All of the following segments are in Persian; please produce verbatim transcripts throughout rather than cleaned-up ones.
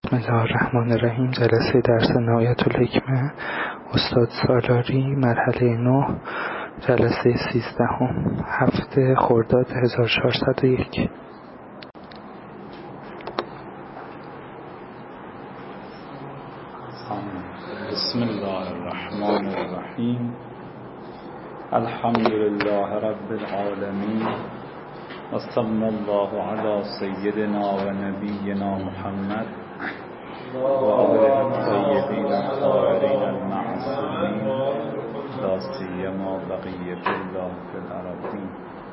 بسم الله الرحمن الرحیم. جلسه درس نهایت الحکمه استاد سالاری، مرحله نه، جلسه سیزدهم، هفته خرداد هزار و چهارصد و یک. بسم الله الرحمن الرحیم. الحمد لله رب العالمین و صلی الله علی سیدنا و نبینا محمد و آله الطیبین الطاهرین المعصومین لا سیما بقیة الله فی الارضین.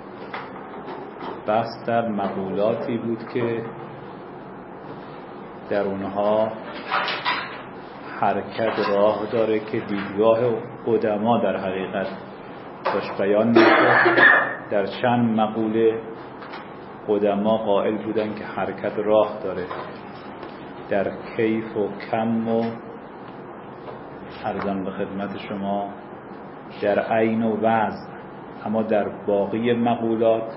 بحث در مقولاتی بود که در اونها حرکت راه داره که دیدگاه قدما در حقیقت داشت بیان میشه. در چند مقوله قدما قائل بودن که حرکت راه داره در کیف و کم و عرضم به خدمت شما در عین و وزن، اما در باقی مقولات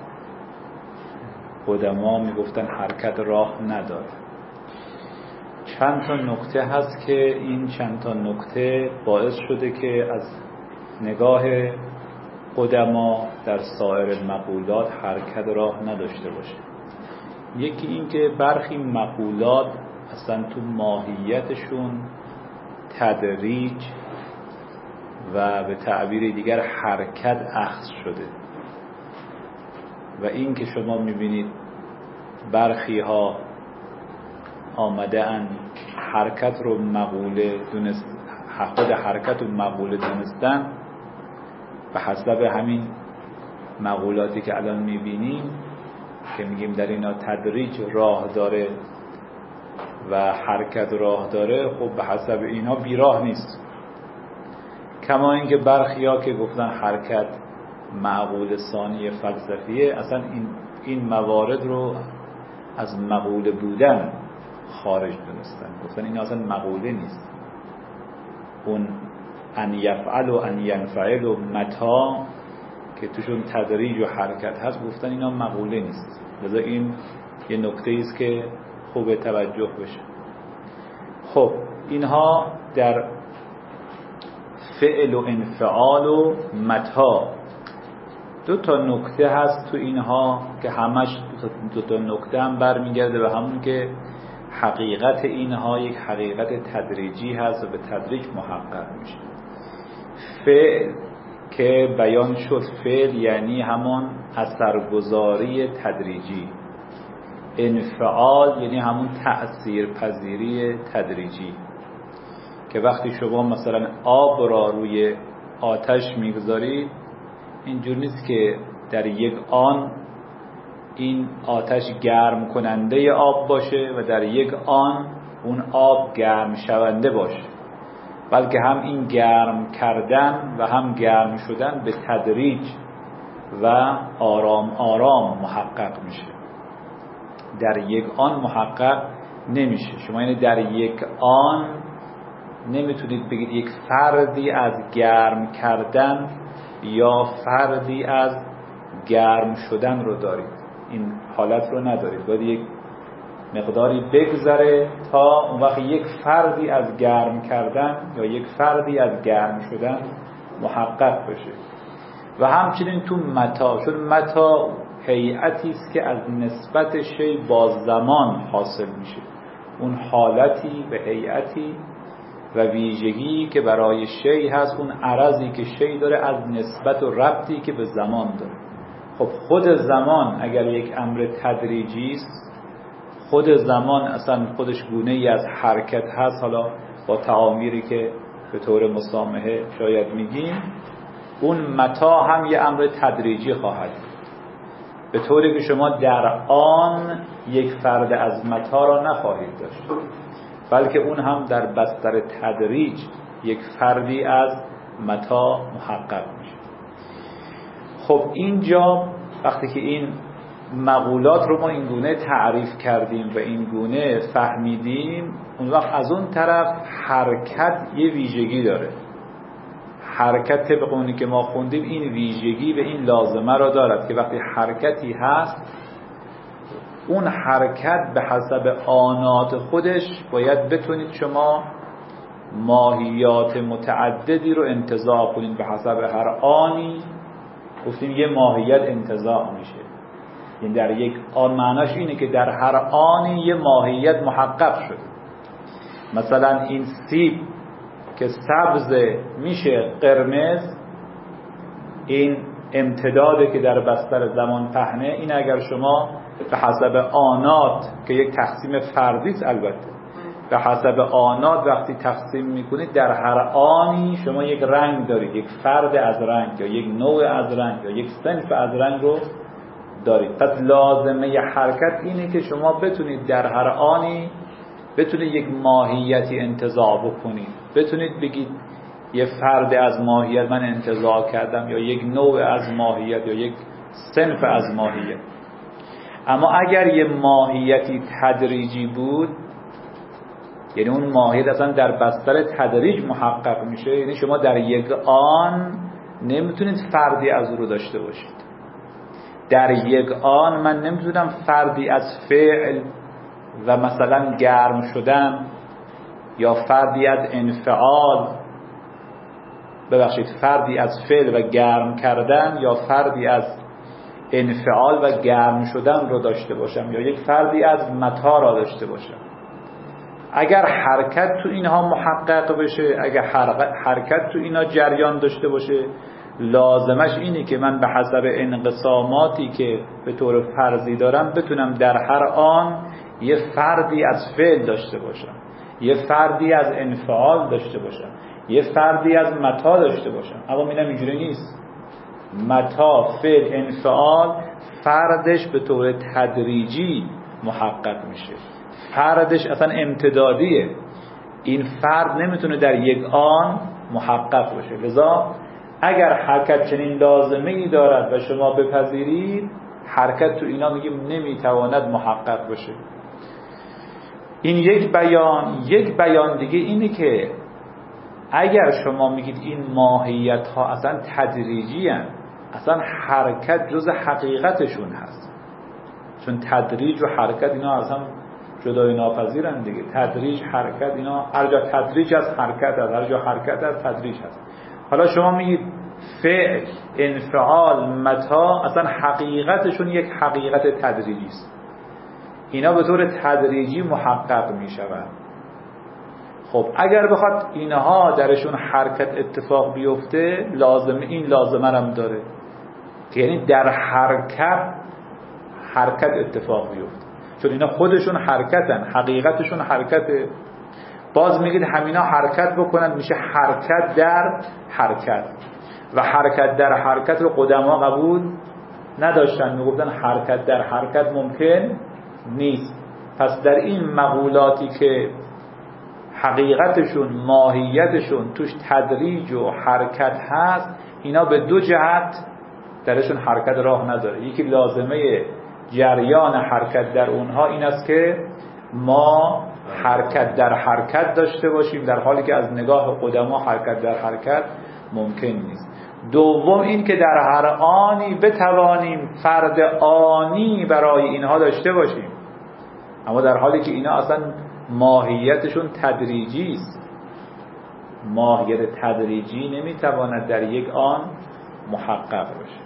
قدما میگفتن حرکت راه نداره. چند تا نکته هست که این چند تا نکته باعث شده که از نگاه قدما در سایر مقولات حرکت راه نداشته باشه. یکی این که برخی مقولات اصلا تو ماهیتشون تدریج و به تعبیر دیگر حرکت اخذ شده و این که شما میبینید برخی ها آمده ان حرکت رو مقوله دونست، خود حرکت رو مقوله دونستن و حسب همین مقولاتی که الان میبینیم که میگیم در اینا تدریج راه داره و حرکت راه داره، خب به حسب اینا بیراه نیست. کما اینکه برخیا که گفتن حرکت معقول ثانی فلسفیه، اصلا این این موارد رو از مقوله بودن خارج دونستن، گفتن این اصلا مقوله نیست. اون ان یفعل و ان ینفعل و متا که توشون تدریج و حرکت هست، گفتن اینا مقوله نیست. لذا این یه نکته ایست که خوب توجه بشه. خب اینها در فعل و انفعال و متا دو تا نکته هست تو اینها که همش دو تا نکته هم برمیگرده به همون که حقیقت اینها یک حقیقت تدریجی هست و به تدریج محقق میشه. فعل که بیان شد، فعل یعنی همون اثرگذاری تدریجی. انفعال یعنی همون تأثیر پذیری تدریجی که وقتی شما مثلا آب را روی آتش میگذارید، اینجور نیست که در یک آن این آتش گرم کننده آب باشه و در یک آن اون آب گرم شونده باشه، بلکه هم این گرم کردن و هم گرم شدن به تدریج و آرام آرام محقق میشه. در یک آن محقق نمیشه. شما یعنی در یک آن نمیتونید بگید یک فردی از گرم کردن یا فردی از گرم شدن رو دارید. این حالت رو ندارید. باید یک مقداری بگذره تا اون وقت یک فردی از گرم کردن یا یک فردی از گرم شدن محقق بشه. و همچنین تو متا، چون متا هیئتی است که از نسبت شی با زمان حاصل میشه. اون حالتی و هیئتی و ویژگی که برای شی هست، اون عرضی که شی داره از نسبت و ربطی که به زمان داره. خب خود زمان اگر یک امر تدریجی است، خود زمان اصلا خودش گونه ای از حرکت هست، حالا با تعامیری که به طور مسامحه شاید میگیم، اون متا هم یه امر تدریجی خواهد، به طوری که شما در آن یک فرد از متا را نخواهید داشت، بلکه اون هم در بستر تدریج یک فردی از متا محقق میشه. خب اینجا وقتی که این مقولات رو ما این گونه تعریف کردیم و این گونه فهمیدیم، اون وقت از اون طرف حرکت یه ویژگی داره. حرکت طبق اونی که ما خوندیم این ویژگی و این لازمه را دارد که وقتی حرکتی هست اون حرکت به حسب آنات خودش باید بتونید شما ماهیات متعددی رو انتزاع کنید به حسب هر آنی. گفتیم یه ماهیت انتزاع میشه، این در یک آن معناش اینه که در هر آنی یه ماهیت محقق شده. مثلا این سیب که سبز میشه قرمز، این امتداده که در بستر زمان پهنه. این اگر شما به حسب آنات که یک تقسیم فردی است، البته به حسب آنات وقتی تقسیم میکنید در هر آنی شما یک رنگ دارید، یک فرد از رنگ یا یک نوع از رنگ یا یک صنف از رنگ رو دارید. پس لازمه حرکت اینه که شما بتونید در هر آنی بتونید یک ماهیتی انتزاع بکنید، بتونید بگید یه فرد از ماهیت من انتزاع کردم یا یک نوع از ماهیت یا یک صنف از ماهیت. اما اگر یه ماهیتی تدریجی بود، یعنی اون ماهیت اصلا در بستر تدریج محقق میشه، یعنی شما در یک آن نمیتونید فردی از او رو داشته باشید. در یک آن من نمیتونم فردی از فعل و مثلا گرم شدن یا فردی از انفعال ببخشید فردی از فعل و گرم کردن یا فردی از انفعال و گرم شدن رو داشته باشم یا یک فردی از متا را داشته باشم. اگر حرکت تو اینها محقق بشه، اگر حرکت تو اینها جریان داشته باشه، لازمش اینه که من به حسب انقساماتی که به طور فرضی دارم بتونم در هر آن یه فردی از فعل داشته باشم، یه فردی از انفعال داشته باشم، یه فردی از متا داشته باشم. اما اینم اینجوری نیست. متا، فعل، انفعال فردش به طور تدریجی محقق میشه، فردش اصلا امتدادیه. این فرد نمیتونه در یک آن محقق بشه. لذا اگر حرکت چنین لازمه‌ای دارد و شما بپذیرید، حرکت تو اینا میگیم نمیتواند محقق بشه. این یک بیان. یک بیان دیگه اینه که اگر شما میگید این ماهیت ها اصلا تدریجی هستند، اصلا حرکت جز حقیقتشون هست، چون تدریج و حرکت اینا اصلا جدای ناپذیرن دیگه. تدریج، حرکت، اینا هر جا تدریج از حرکت هست، هر جا حرکت از تدریج هست. حالا شما میگید فعل، انفعال، متا اصلا حقیقتشون یک حقیقت تدریجی است، اینا به طور تدریجی محقق میشوند. خب اگر بخواد اینها درشون حرکت اتفاق بیفته، لازمه این لازمه هم داره که یعنی در حرکت حرکت اتفاق بیفته، چون اینا خودشون حرکتن، حقیقتشون حرکته. باز میگید همینا حرکت بکنن، میشه حرکت در حرکت. و حرکت در حرکت رو قدما قبول نداشتن، میگفتن حرکت در حرکت ممکن نیست. پس در این مقولاتی که حقیقتشون، ماهیتشون توش تدریج و حرکت هست، اینا به دو جهت درشون حرکت راه نداره. یکی لازمه جریان حرکت در اونها این است که ما حرکت در حرکت داشته باشیم، در حالی که از نگاه قدما حرکت در حرکت ممکن نیست. دوم این که در هر آنی بتوانیم فرد آنی برای اینها داشته باشیم، اما در حالی که اینا اصلا ماهیتشون تدریجی است. ماهیت تدریجی نمیتواند در یک آن محقق باشه.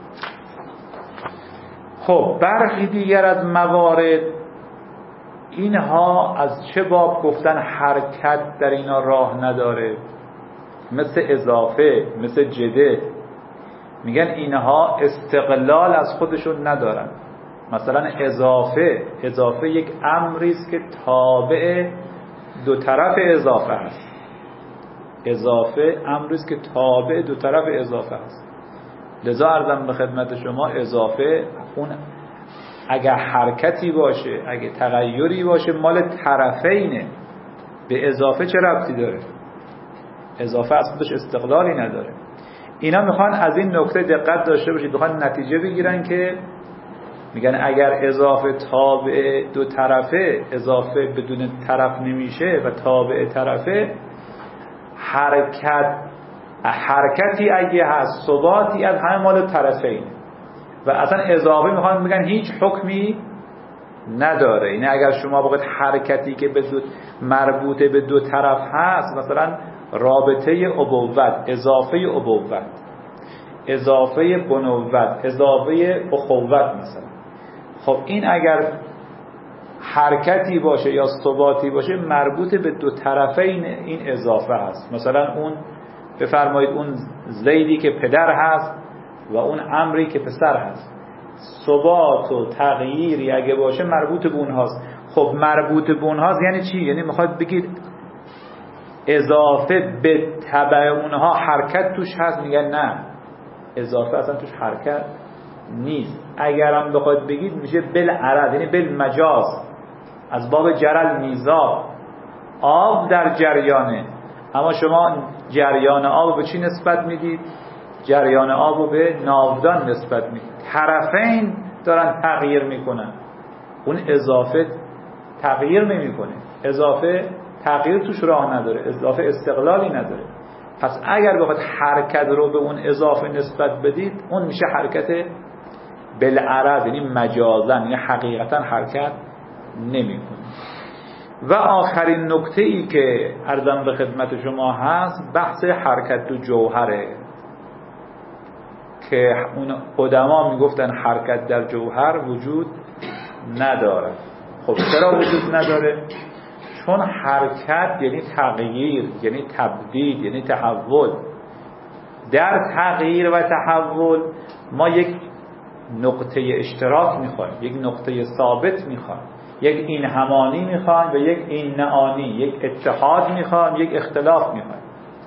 خب برخی دیگر از موارد اینها از چه باب گفتن حرکت در اینا راه نداره؟ مثل اضافه، مثل جده، میگن اینها استقلال از خودشون ندارن. مثلا اضافه اضافه یک امری است که تابع دو طرف اضافه هست. اضافه امری است که تابع دو طرف اضافه هست. لذا عرضم به خدمت شما اضافه اون اگر حرکتی باشه، اگه تغییری باشه، مال طرفینه. به اضافه چه ربطی داره؟ اضافه اصلش استقلالی نداره. اینا میخوان از این نکته دقت داشته باشید، میخوان نتیجه بگیرن که میگن اگر اضافه تابع دو طرفه، اضافه بدون طرف نمیشه و تابع طرفه، حرکت حرکتی اگه هست ثباتی از همه مال طرفین. و اصلا اضافه میخوان میگن هیچ حکمی نداره. این اگر شما بخواید حرکتی که به دو مربوط به دو طرف هست، مثلا رابطه ابوت، اضافه ابوت، اضافه بنوت، اضافه اخوت مثلا، خب این اگر حرکتی باشه یا ثباتی باشه مربوط به دو طرفه این, این اضافه هست. مثلا اون بفرمایید اون زیدی که پدر هست و اون عمری که پسر هست، ثبات و تغییری اگه باشه مربوط به اونهاست. خب مربوط به اونهاست یعنی چی؟ یعنی میخواد بگید اضافه به تبع اونها حرکت توش هست؟ میگن نه، اضافه اصلا توش حرکت نیست. اگرم بخواد بگید میشه بالعرض، یعنی بالمجاز، از باب جرل میزاب، آب در جریانه، اما شما جریان آب به چی نسبت میدید؟ جریان آب رو به ناودان نسبت میدید. طرفین دارن تغییر میکنن، اون اضافه تغییر نمیکنه، اضافه تغییر توش راه نداره، اضافه استقلالی نداره. پس اگر بخواد حرکت رو به اون اضافه نسبت بدید اون میشه حرکت بالعرض، یعنی مجازن، یعنی حقیقتا حرکت نمیکنه. و آخرین نکته ای که عرضم به خدمت شما هست بحث حرکت تو جوهره که اون قدما میگفتن حرکت در جوهر وجود نداره. خب چرا وجود نداره؟ چون حرکت یعنی تغییر، یعنی تبدیل، یعنی تحول. در تغییر و تحول ما یک نقطه اشتراک میخوایم، یک نقطه ثابت میخوایم، یک این همانی میخوایم و یک این نعانی، یک اتحاد میخوایم، یک اختلاف میخوایم.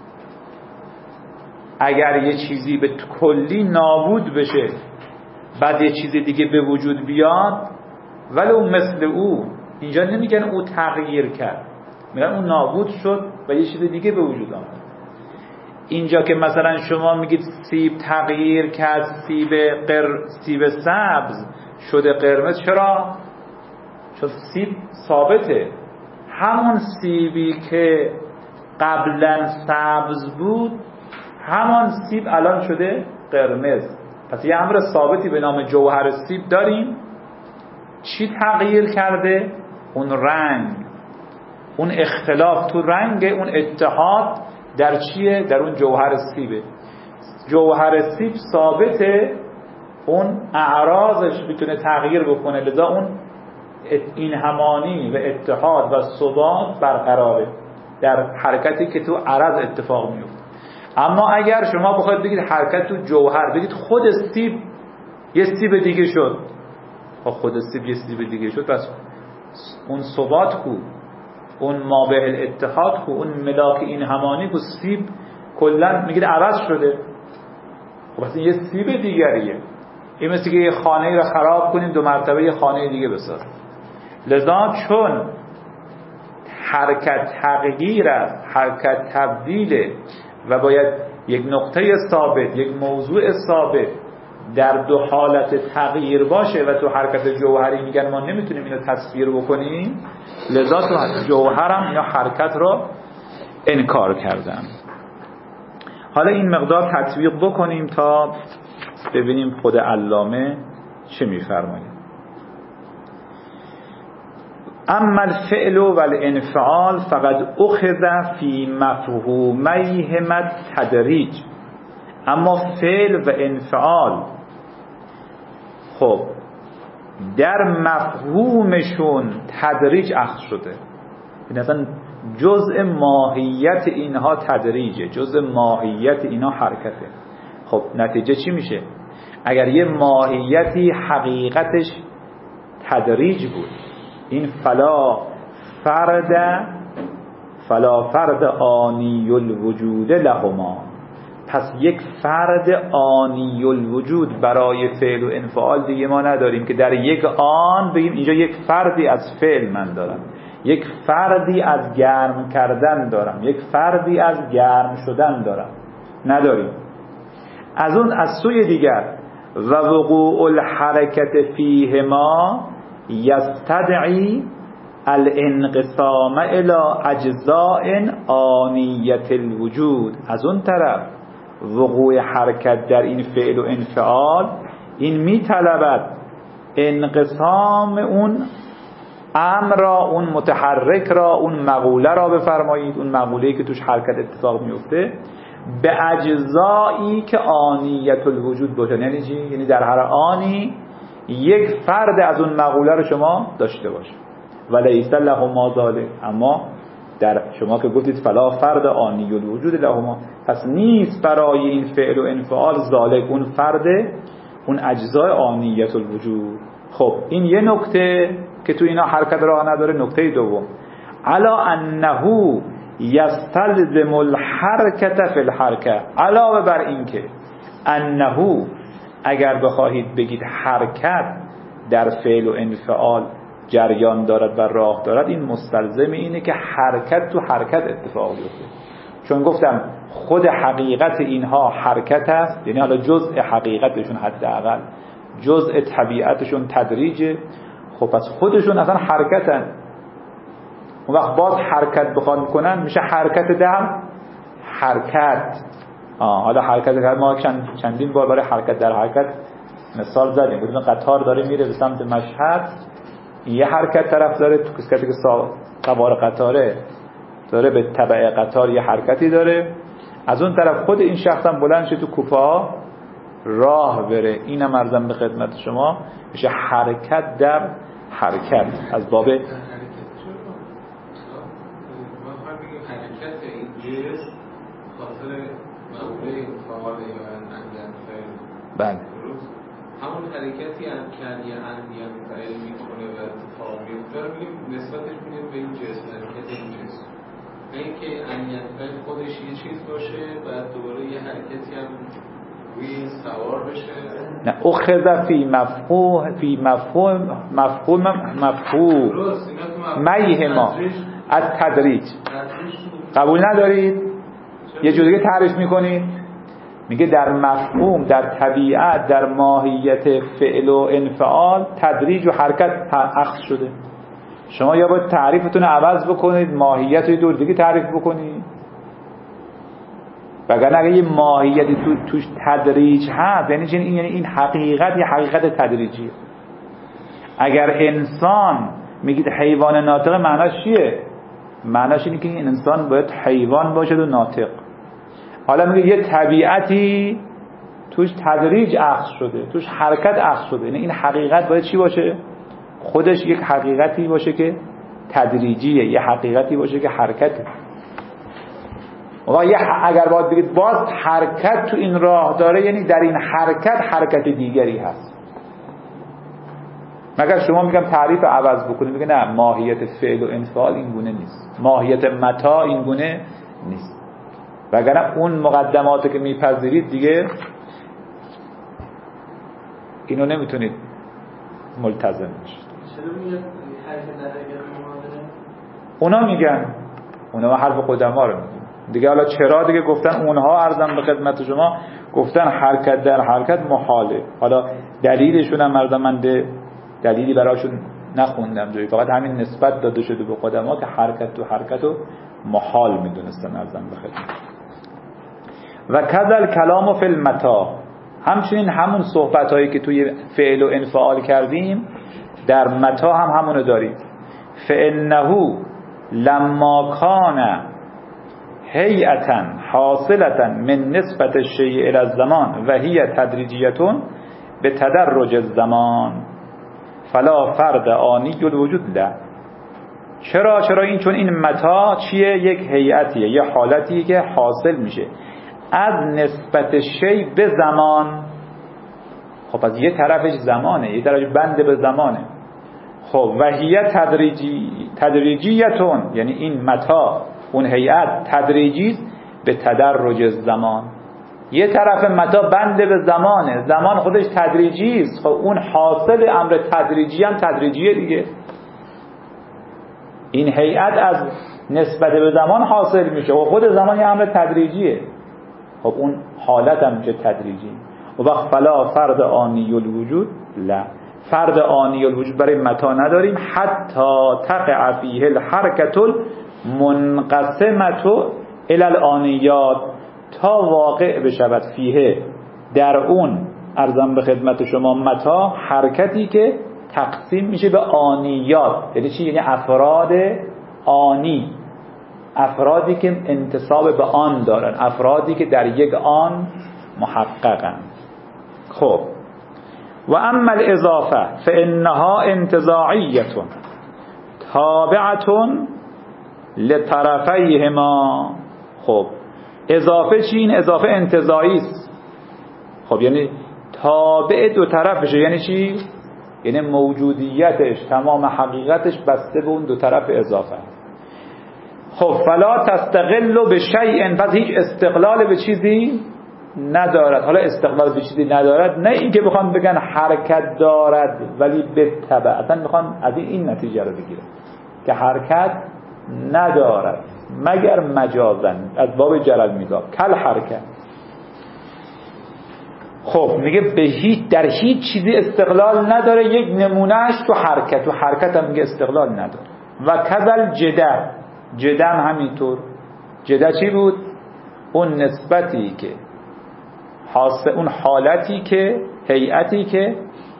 اگر یه چیزی به کلی نابود بشه بعد یه چیز دیگه به وجود بیاد ولو مثل او، اینجا نمیگن او تغییر کرد، میگن اون نابود شد و یه چیز دیگه به وجود آمد. اینجا که مثلا شما میگید سیب تغییر کرد، سیب قر... سیب سبز شده قرمز، چرا؟ چون سیب ثابته. همون سیبی که قبلا سبز بود همان سیب الان شده قرمز. پس یه امر ثابتی به نام جوهر سیب داریم. چی تغییر کرده؟ اون رنگ، اون اختلاف تو رنگ، اون اتحاد در چیه؟ در اون جوهر سیبه. جوهر سیب ثابته، اون اعراضش میتونه تغییر بکنه، لذا اون این همانی و اتحاد و ثبات برقراره در حرکتی که تو عرض اتفاق میفته. اما اگر شما بخواید بگید حرکت تو جوهر، بگید خود سیب یه سیب دیگه شد، خود سیب یه سیب دیگه شد، پس اون ثبات کو، اون مابع الاتحاد کو، اون ملاک این همانی کو، سیب کلا میگید عوض شده. خب پس این یه سیب دیگریه. این مثل که یه خانه رو خراب کنیم دو مرتبه یه خانه دیگه بسازیم. لذا چون حرکت تغییر است، حرکت تبدیله و باید یک نقطه ثابت، یک موضوع ثابت در دو حالت تغییر باشه و تو حرکت جوهری میگن ما نمیتونیم اینو تصویر بکنیم، لذا تو جوهرم یا حرکت رو انکار کردن. حالا این مقدار تطبیق بکنیم تا ببینیم خود علامه چه میفرماید. اما الفعل والانفعال فقد اخذ فی مفهومیهما التدریج. اما فعل و انفعال خب در مفهومشون تدریج اخذ شده، این اصلا جزء ماهیت اینها تدریجه، جزء ماهیت اینها حرکته. خب نتیجه چی میشه؟ اگر یه ماهیتی حقیقتش تدریج بود، این فلا فرد فلا فرد آنی الوجود لهما، پس یک فرد آنی الوجود برای فعل و انفعال دیگه ما نداریم که در یک آن بگیم اینجا یک فردی از فعل من دارم، یک فردی از گرم کردن دارم، یک فردی از گرم شدن دارم، نداریم. از اون از سوی دیگر و وقوع الحرکت فیهما یستدعی الانقسام الى اجزاء آنیت الوجود. از اون طرف وقوع حرکت در این فعل و انفعال این میطلبد انقسام اون امر را، اون متحرک را، اون مقوله را بفرمایید، اون مقوله‌ای که توش حرکت اتفاق میفته، به اجزایی که آنیت الوجود باشه. یعنی چی؟ یعنی در هر آنی یک فرد از اون مقوله رو شما داشته باشه. ولیس لهما ذلک، اما در شما که گفتید فلا فرد آنی الوجود لهما، پس نیست برای این فعل و انفعال ذالک، اون فرد، اون اجزای آنیت الوجود. خب این یه نکته که تو اینا حرکت راه نداره. نکته دوم، علا انه یستلزم الحرکت فی الحرکه، علاوه بر این که انه، اگر بخواهید بگید حرکت در فعل و انفعال جریان دارد و راه دارد، این مستلزم اینه که حرکت تو حرکت اتفاق بیفته. چون گفتم خود حقیقت اینها حرکت است، یعنی حالا جزء حقیقتشون حداقل جزء طبیعتشون تدریجه. خب پس خودشون اصلا حرکتن. اون وقت باز حرکت بخواد کنن میشه حرکت در حرکت. آه حالا حرکت در ما چند چندین بار برای حرکت در حرکت مثال زدیم. بودیم قطار داره میره به سمت مشهد، یه حرکت طرف داره، تو کسی که سوار قطاره داره به تبع قطار یه حرکتی داره، از اون طرف خود این شخص هم بلند شه تو کوپه راه بره. اینم عرضم به خدمت شما میشه حرکت در حرکت. از باب حرکت این جسم خاطر مقوله انفعال یا انجام فعل، بله همون حرکتی هم که یه انجام فعل میکنه و اتفاق میفته رو میگیم نسبتش میدیم به این جسم، حرکت این جسم. این که انجام فعل خودش یه چیز باشه و دوباره یه حرکتی هم روی سوار بشه. نه اخذ فی مفهوم فی مفهوم مفهوم مفهوم میهما از تدریج. قبول ندارید؟ یه جوری تعریف میکنید، میگه در مفهوم، در طبیعت، در ماهیت فعل و انفعال تدریج و حرکت اخذ شده. شما یا باید تعریفتون رو عوض بکنید، ماهیت رو دور دیگه تعریف بکنید. وگرنه اگه یه ماهیتی تو توش تدریج هست، یعنی چی؟ یعنی این حقیقت یه حقیقت تدریجیه. اگر انسان میگید حیوان ناطق، معناش چیه؟ معناش اینه که این انسان باید حیوان باشه و ناطق. حالا میگه یه طبیعتی توش تدریج اخذ شده، توش حرکت اخذ شده، یعنی این حقیقت باید چی باشه؟ خودش یک حقیقتی باشه که تدریجیه، یه حقیقتی باشه که حرکته. و یه اگر باید بگید باز حرکت تو این راه داره، یعنی در این حرکت حرکت دیگری هست. مگر شما میگم تعریف عوض بکنید، میگه نه ماهیت فعل و انفعال این گونه نیست، ماهیت متاع این گونه نیست. وگرنه اون مقدماتی که میپذیرید دیگه اینو نمیتونید ملتزم بشید. چرا میگه حرکت در حرکت معادله؟ اونا میگن، اونا حرف قدما رو میگن دیگه. حالا چرا دیگه گفتن اونها، عرضم به خدمت شما، گفتن حرکت در حرکت محاله. حالا دلیلشون هم عرضم من دلیلی براشون نخوندم جایی، فقط همین نسبت داده شده به قدما که حرکت تو حرکت رو محال میدونستن عرضم به خدمت. و کذل کلام فی المتاع، همچنین همون صحبت هایی که توی فعل و انفعال کردیم در متاع هم همونو داریم. فانه لما کان هیئتا حاصلتا من نسبت الشیء الی الزمان و هی تدریجیتون به تدرج الزمان فلا فرد آنی الوجود له. چرا؟ چرا این چون این متاع چیه؟ یک هیئتیه، یه حالتیه که حاصل میشه از نسبت شیء به زمان. خب پس یه طرفش زمانه، یه طرفش بنده به زمانه. خب و هی تدریجی تدریجیتون، یعنی این متاع، اون هیئت تدریجی به تدرج زمان. یه طرف متاع بنده به زمانه، زمان خودش تدریجی است. خب اون حاصل امر تدریجی هم تدریجیه دیگه. این هیئت از نسبت به زمان حاصل میشه و خود زمان یه امر تدریجیه. خب اون حالت هم میشه تدریجی. و وقت فلا فرد آنی الوجود لا، فرد آنی الوجود برای متاع نداریم. حتی تقع فیه الحرکت المنقسمه الی الآنیات، تا واقع بشود فیه در اون، ارزم به خدمت شما، متاع، حرکتی که تقسیم میشه به آنیات. یعنی چی؟ یعنی افراد آنی، افرادی که انتساب به آن دارن، افرادی که در یک آن محققن. خب و اما الاضافه فانها انتزاعیه تابعه لطرفیهما. خب اضافه چی؟ این اضافه انتزاعی است. خب یعنی تابع دو طرفشه. یعنی چی؟ یعنی موجودیتش، تمام حقیقتش بسته به اون دو طرف اضافه. خب فلا تستقل به شیء، پس هیچ استقلال به چیزی ندارد. حالا استقلال به چیزی ندارد، نه اینکه بخوان بگن حرکت دارد ولی به تبع، اصلا میخوان از این نتیجه رو بگیرن که حرکت ندارد مگر مجازن، از باب جرل میزا کل حرکت. خب میگه به هیچ، در هیچ چیزی استقلال نداره. یک نمونهش تو حرکت، تو حرکت هم میگه استقلال نداره. و کذل جده، جده هم همینطور. جده چی بود؟ اون نسبتی که حاصل، اون حالتی که، هیئتی که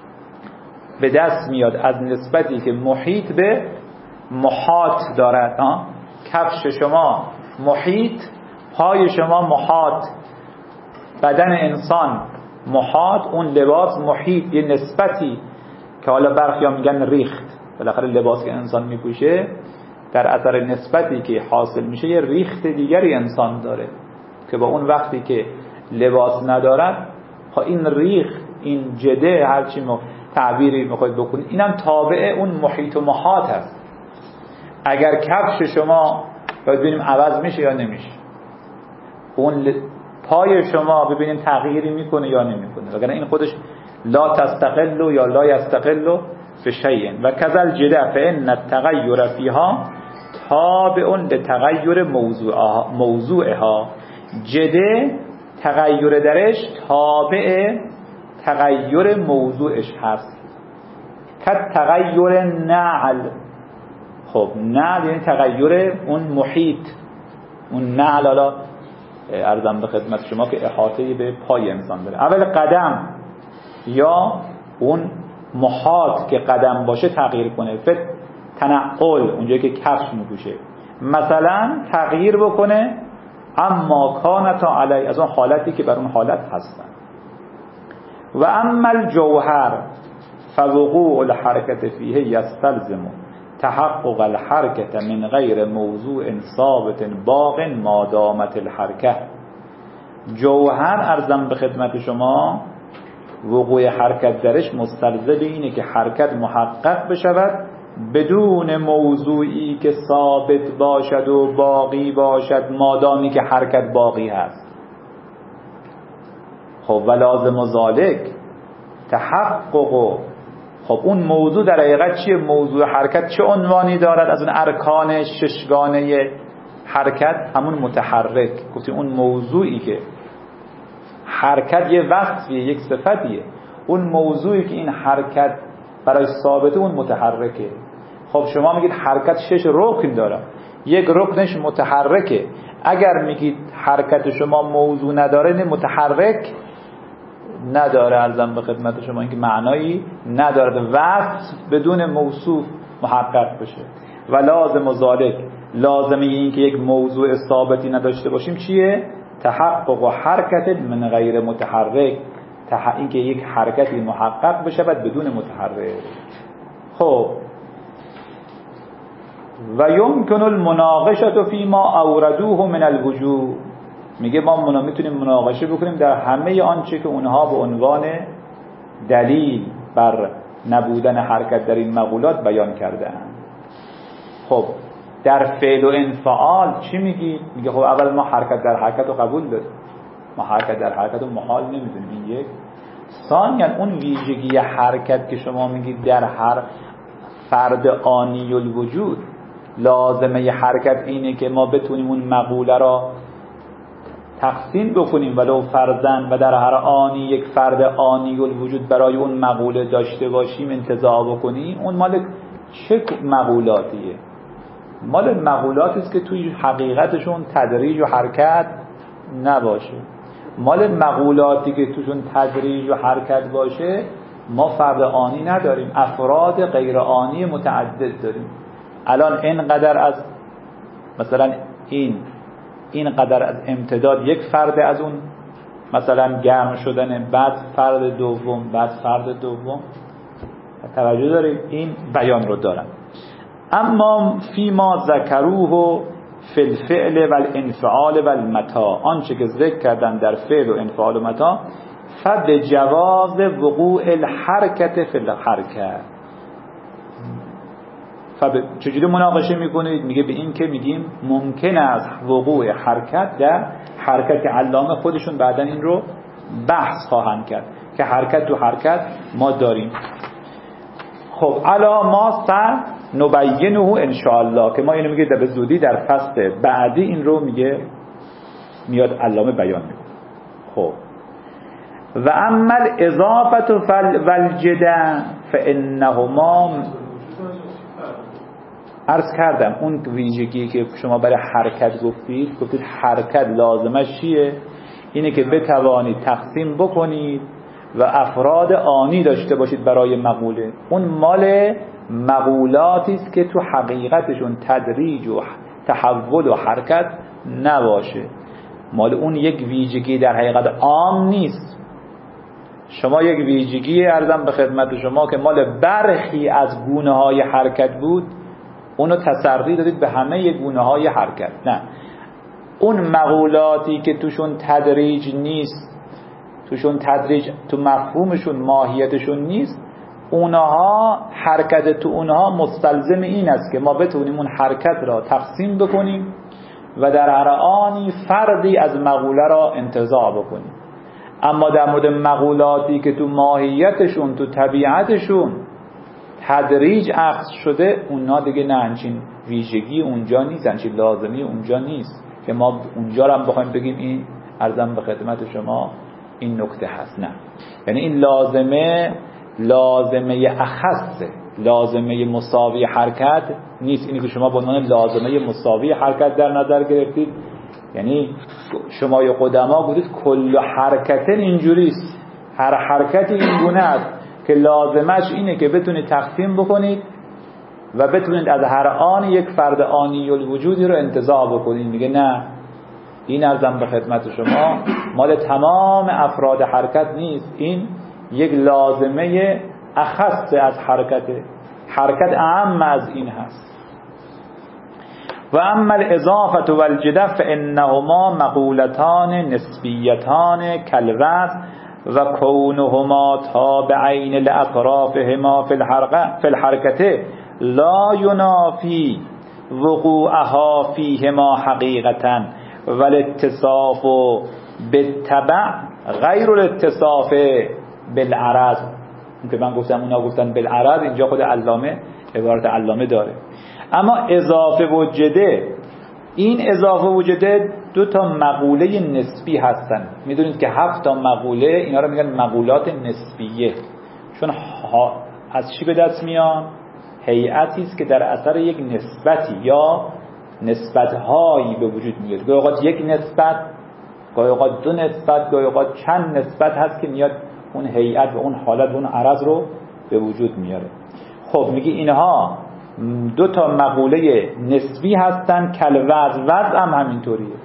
به دست میاد از نسبتی که محیط به محاط دارد. آه؟ کفش شما محیط، پای شما محاط، بدن انسان محاط، اون لباس محیط، یه نسبتی که حالا برخی ها میگن ریخت، بالاخره لباس که انسان میپوشه در اثر نسبتی که حاصل میشه یه ریخت دیگری انسان داره که با اون وقتی که لباس ندارد، این ریخت، این جده، هرچی ما تعبیری میخواید بکنید، اینم تابع اون محیط و محاط هست. اگر کفش شما باید ببینیم عوض میشه یا نمیشه، اون پای شما ببینیم تغییری میکنه یا نمیکنه، وگرنه این خودش لا تستقل یا لا یستقل به شیء. و کذل جده فان التغیر فیها تابع لتغیر موضوعها موضوعها. جده تغییر درش تابع تغییر موضوعش هست. که تغییر نعل. خب نعل یعنی تغییر اون محیط، اون نعل حالا عرضم به خدمت شما که احاطه به پای انسان داره. اول قدم یا اون محاط که قدم باشه تغییر کنه. فت تنقل اونجایی که کفش میپوشه مثلا تغییر بکنه، اما کانتا علی، از اون حالتی که بر اون حالت هستن. و اما الجوهر فوقوع الحرکت فیه یستلزم تحقق الحرکت من غیر موضوع ثابت باق ما دامت الحرکت. جوهر ارزم به خدمت شما وقوع حرکت درش مستلزم اینه که حرکت محقق بشود بدون موضوعی که ثابت باشد و باقی باشد مادامی که حرکت باقی هست. خب و لازم و ذالک تحقق. خب اون موضوع در حقیقت چیه؟ موضوع حرکت چه عنوانی دارد از اون ارکان ششگانه حرکت؟ همون متحرک. گفتیم اون موضوعی که حرکت یه وصفیه، یک صفتیه، اون موضوعی که این حرکت برای ثابته اون متحرکه. خب شما میگید حرکت شش رکن داره، یک رکنش متحرکه. اگر میگید حرکت شما موضوع نداره، نه متحرک نداره. عرضم به خدمت شما اینکه معنایی نداره، وصف بدون موصوف محقق بشه. و لازم و ذالک، لازمه این که یک موضوع ثابتی نداشته باشیم چیه؟ تحقق و حرکت من غیر متحرک، این که یک حرکتی محقق بشه بعد بدون متحرک. خب و یمکن المناقشه فيما اوردوه من الوجوه. میگه ما منا میتونیم مناقشه بکنیم در همه آنچه که اونها به عنوان دلیل بر نبودن حرکت در این مقولات بیان کرده اند. خب در فعل و انفعال چی میگی؟ میگه خب اول ما حرکت در حرکت رو قبول داریم، ما حرکت در حرکت رو محال نمیدونیم. این یک. ثانیاً اون ویژگی حرکت که شما میگید در هر فرد آنی الوجود، لازمه ی حرکت اینه که ما بتونیم اون مقوله را تقسیم بکنیم ولو فرضاً و در هر آنی یک فرد آنی الوجود برای اون مقوله داشته باشیم، انتزاع بکنیم. اون مال چه مقولاتیه؟ مال مقولاتی است که توی حقیقتشون تدریج و حرکت نباشه. مال مقولاتی که توشون تدریج و حرکت باشه ما فرد آنی نداریم، افراد غیر آنی متعدد داریم. الان اینقدر از مثلا این اینقدر از امتداد یک فرد از اون مثلا گرم شدن، بعد فرد دوم، بعد فرد دوم. توجه دارید؟ این بیان رو دارن. اما فیما ذکروه فی الفعل و الانفعال و المتا، آنچه که ذکر کردن در فعل و انفعال و متا، فبجواز وقوع الحرکت فی الحرکت. فب چجوری مناقشه میکنید؟ میگه به این که میگیم ممکن است وقوع حرکت در حرکت. علامه خودشون بعدا این رو بحث خواهند کرد که حرکت تو حرکت ما داریم. خب علا ما سن نبینه ان شاء الله، که ما اینو میگه به زودی در فصل بعدی این رو میگه میاد علامه بیان میکنه. خب و اما الاضافه والجدا فانهما، عرض کردم اون ویژگی که شما برای حرکت گفتید، گفتید حرکت لازمش چیه؟ اینه که بتوانید تقسیم بکنید و افراد آنی داشته باشید برای مقوله. اون مال مقولاتی است که تو حقیقتشون تدریج و تحول و حرکت نباشه. مال اون یک ویژگی در حقیقت عام نیست. شما یک ویژگی عرضم به خدمت شما که مال برخی از گونه های حرکت بود، اونو تسری دادید به همه گونه های حرکت. نه، اون مقولاتی که توشون تدریج نیست، توشون تدریج تو مفهومشون ماهیتشون نیست، اونها حرکت تو اونها مستلزم این است که ما بتونیم اون حرکت را تقسیم بکنیم و در هر آنی فردی از مقوله را انتزاع بکنیم. اما در مورد مقولاتی که تو ماهیتشون تو طبیعتشون تدریج اخذ شده، اونها دیگه نه، همچین ویژگی اونجا نیست، همچین لازمی اونجا نیست که ما اونجا رو هم بخوایم بگیم این عرضم به خدمت شما این نکته هست. نه، یعنی این لازمه لازمه اخصه، لازمه مساوی حرکت نیست. اینی که شما به عنوان لازمه مساوی حرکت در نظر گرفتید، یعنی شما یا قدما گفتید کل حرکت اینجوریست، هر حرکتی این گونه است که لازمش اینه که بتونید تقسیم بکنید و بتونید از هر آن یک فرد آنی الوجودی رو انتزاع بکنید. میگه نه، این عرضم به خدمت شما مال تمام افراد حرکت نیست، این یک لازمه اخص از حرکت. حرکت اعم از این هست. و اما الاضافه والجدف فانهما مقولتان نسبیتان کالوزن و کونهما تابعین لاطرافهما فی الحرکه فی الحرکه لا ینافی وقوعها فیهما حقیقتا والاتصاف بالتبع غیر الاتصاف بالعرض. که من گفتم اونا گفتن بالعرض، اینجا خود علامه عبارت علامه داره. اما اضافه و جده، این اضافه و جده دو تا مقوله نسبی هستن. میدونید که هفت تا مقوله، اینا رو میگن مقولات نسبیه، چون از چی به دست میان؟ هیئتی است که در اثر یک نسبتی یا نسبت‌هایی به وجود میاد. گاهی اوقات یک نسبت، گاهی اوقات دو نسبت، گاهی اوقات چند نسبت هست که میاد اون هیئت و اون حالت و اون عرض رو به وجود میاره. خب میگه اینها دو تا مقوله نسبی هستن. کالوزن، وزن هم همینطوریه.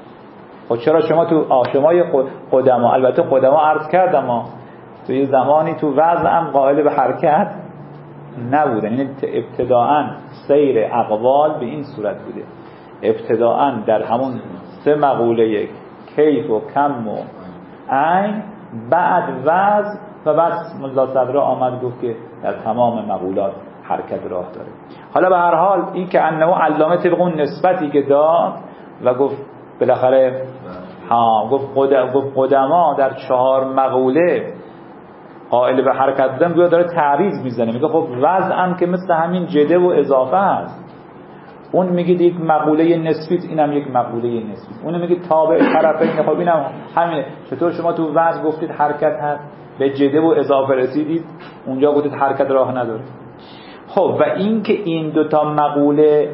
خب چرا شما تو آشمای قدما، البته قدما عرض کردم ما تو یه زمانی تو وزن هم قائل به حرکت نبودن. این ابتداعاً سیر اقوال به این صورت بوده، ابتداعاً در همون سه مقوله کیف و کم و عین، بعد وزن و بعد ملا صدرا آمد گفت که در تمام مقولات حرکت راه داره. حالا به هر حال این که انه علامه طبق اون نسبتی که داد و گفت بالاخره ها گفت قدما گفت قدما در چهار مقوله قائل به حرکت بودن، گویا داره تعریض میزنه. میگه خب وضع هم که مثل همین جده و اضافه است. اون میگه یک مقوله نسبی، اینم یک مقوله نسبی. اون میگه تابع طرفین، خب اینم همینه. چطور شما تو وضع گفتید حرکت هست، به جده و اضافه رسیدید، اونجا گفتید حرکت راه نداره. خب و این که این دو تا مقوله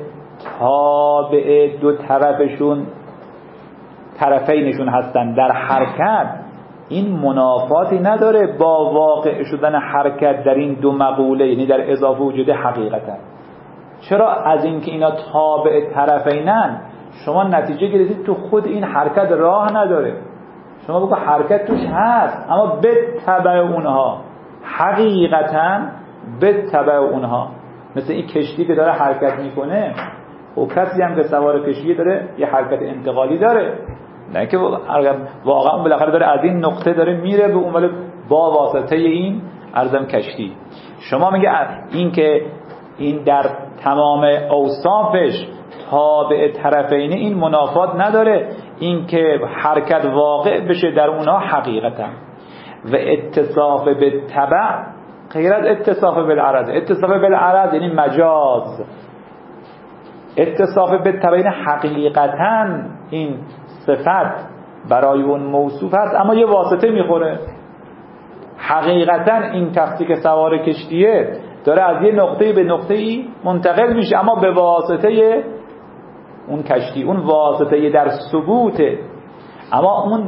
تابع دو طرفشون طرفینشون هستن در حرکت، این منافاتی نداره با واقع شدن حرکت در این دو مقوله، یعنی در اضافه وجود حقیقتا. چرا؟ از اینکه اینا تابع طرفینن شما نتیجه گرفتید تو خود این حرکت راه نداره. شما بگو حرکت توش هست اما به تبع اونها، حقیقتا به تبع اونها. مثل این کشتی که داره حرکت میکنه و کسی هم که سوار کشتی داره یه حرکت انتقالی داره، نه که واقعا بالاخره داره از این نقطه داره میره به اون، ولی با واسطه این ارزم کشتی. شما میگه این که این در تمام اوصافش تابع طرفین این منافات نداره، این که حرکت واقع بشه در اونها حقیقتا. و اتصاف به تبع غیر از اتصاف بالعرض. اتصاف بالعرض یعنی مجاز، اتصاف به تبع یعنی حقیقتا این صفت برای اون موصوف هست اما یه واسطه میخوره. حقیقتا این کسی که سوار کشتیه داره از یه نقطه به نقطه ای منتقل میشه اما به واسطه اون کشتی، اون واسطه در ثبوته. اما اون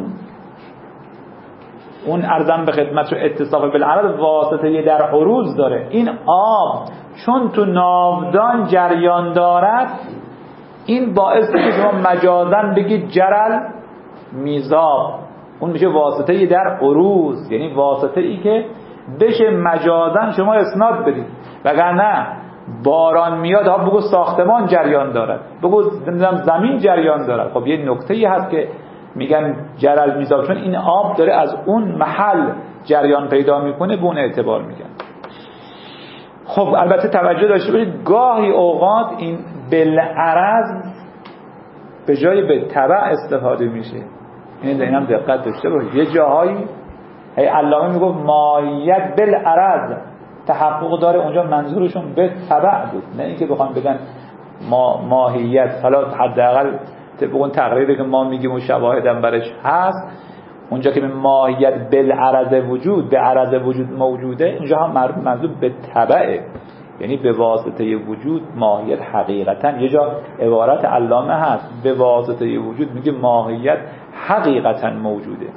اون ارزم به خدمت رو اتصاف بالعرض واسطه در عروض داره. این آب چون تو ناودان جریان دارد این باعث میشه شما مجازن بگید جرل میزاب، اون میشه واسطه در عروض، یعنی واسطه ای که بشه مجازن شما اسناد بدید. وگرنه باران میاد ها بگو ساختمان جریان دارد، بگو زمین جریان دارد. خب یه نکته ای هست که میگن جرل میزاب، چون این آب داره از اون محل جریان پیدا میکنه به اون اعتبار میگن. خب البته توجه داشته باشید گاهی اوقات این بالعرض به جای به تبع استفاده میشه، این اینم دقت داشته باشید. یه جاهایی هی علامه میگفت ماهیت بالعرض تحقق داره، اونجا منظورشون به تبع بود، نه اینکه بخوام بگن ما ماهیت. حالا حداقل طبق اون تقریری که ما میگیم و شواهدم برش هست، اونجا که به ماهیت بالعرض وجود به عرض وجود موجوده، اینجا هم منظور به تبعه، یعنی به واسطه وجود ماهیت حقیقتا. یه جا عبارت علامه هست به واسطه وجود میگه ماهیت حقیقتا موجوده.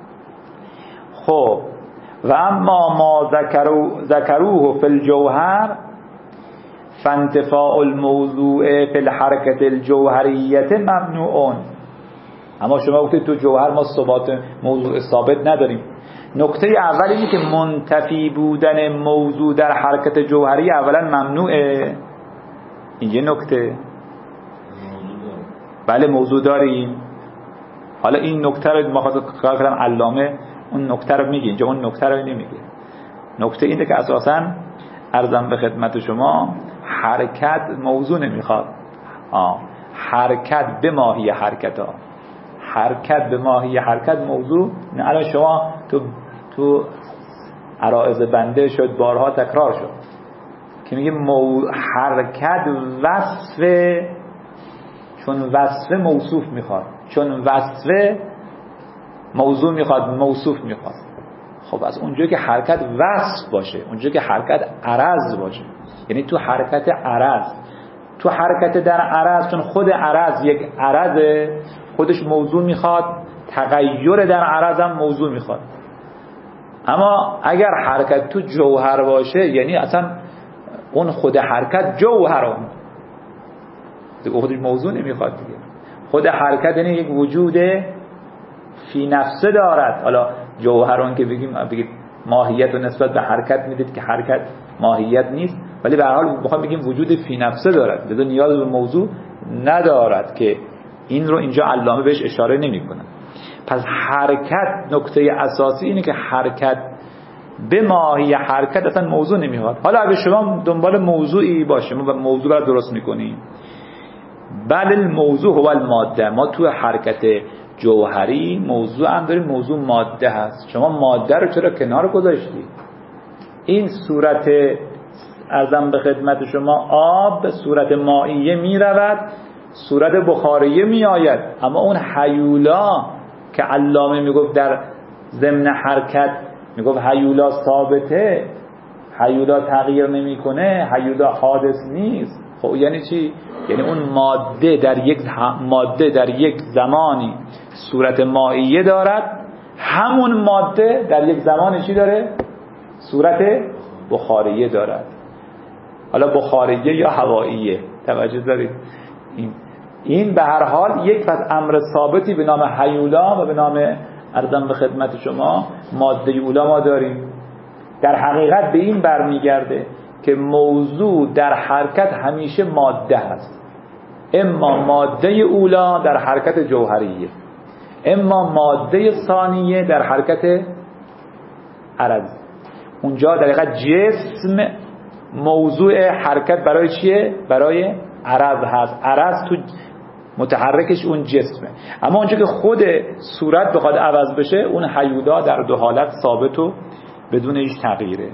خب و اما ما ذکرو ذکروه فی الجوهر فانتفاع الموضوع فی الحرکت الجوهریت ممنوعون. اما شما گفتید تو جوهر ما ثبات موضوع ثابت نداریم. نکته اول اینه که منتفی بودن موضوع در حرکت جوهری اولا ممنوعه. این یه نکته. بله موضوع داریم. حالا این نکته رو ما خواستم کار کردم علامه اون نکته رو میگه، اینجا اون نکته رو نمیگه. نکته اینه که اساساً عرضم به خدمت شما حرکت موضوع نمیخواد. آه. حرکت به ماهی حرکت ها حرکت به ماهی حرکت موضوع نه. الان شما تو تو عرائض بنده شد بارها تکرار شد که میگه مو... حرکت وصف، چون وصف موصوف میخواد، چون وصف موضوع میخواد موصوف میخواد. خب از اونجایی که حرکت وصف باشه، اونجایی که حرکت عرض باشه، یعنی تو حرکت عرض تو حرکت در عرض، چون خود عرض یک عرضه خودش موضوع میخواد، تغییر در عرض هم موضوع میخواد. اما اگر حرکت تو جوهر باشه، یعنی اصلا اون خود حرکت جوهر دیگه خودش موضوع نمیخواد دیگه. خود حرکت یعنی یک وجود فی نفسه دارد. حالا جوهران که بگیم بگید ماهیت و نسبت به حرکت میدید که حرکت ماهیت نیست، ولی به هر حال بخوام بگیم وجود فی نفسه دارد، لذا نیاز به موضوع ندارد که این رو اینجا علامه بهش اشاره نمیکنه. پس حرکت نکته اساسی اینه که حرکت به ماهی حرکت اصلا موضوع نمیخواد. حالا اگه شما دنبال موضوعی باشه ما موضوع رو درست میکنیم. بل الموضوع هو الماده. ما تو حرکت جوهری موضوع هم داریم، موضوع ماده هست. شما ماده رو چرا کنار گذاشتی؟ این صورت ارزم به خدمت شما آب به صورت مائیه می رود، صورت بخاریه می آید، اما اون هیولا که علامه می گفت در ضمن حرکت می گفت هیولا ثابته، هیولا تغییر نمی کنه، هیولا حادث نیست. خب یعنی چی؟ یعنی اون ماده در یک ماده در یک زمانی صورت مائیه دارد همون ماده در یک زمان چی داره؟ صورت بخاریه دارد. حالا بخاریه یا هواییه، توجه دارید. این این به هر حال یک پس امر ثابتی به نام هیولا و به نام عرضم به خدمت شما ماده اولا ما داریم. در حقیقت به این برمیگرده که موضوع در حرکت همیشه ماده هست. اما ماده اولا در حرکت جوهریه، اما ماده ثانیه در حرکت عرض. اونجا در حقیقت جسم موضوع حرکت برای چیه؟ برای عرض هست. عرض تو متحرکش اون جسمه. اما اونجا که خود صورت بخواد عوض بشه، اون حیولا در دو حالت ثابت و بدون هیچ تغییره.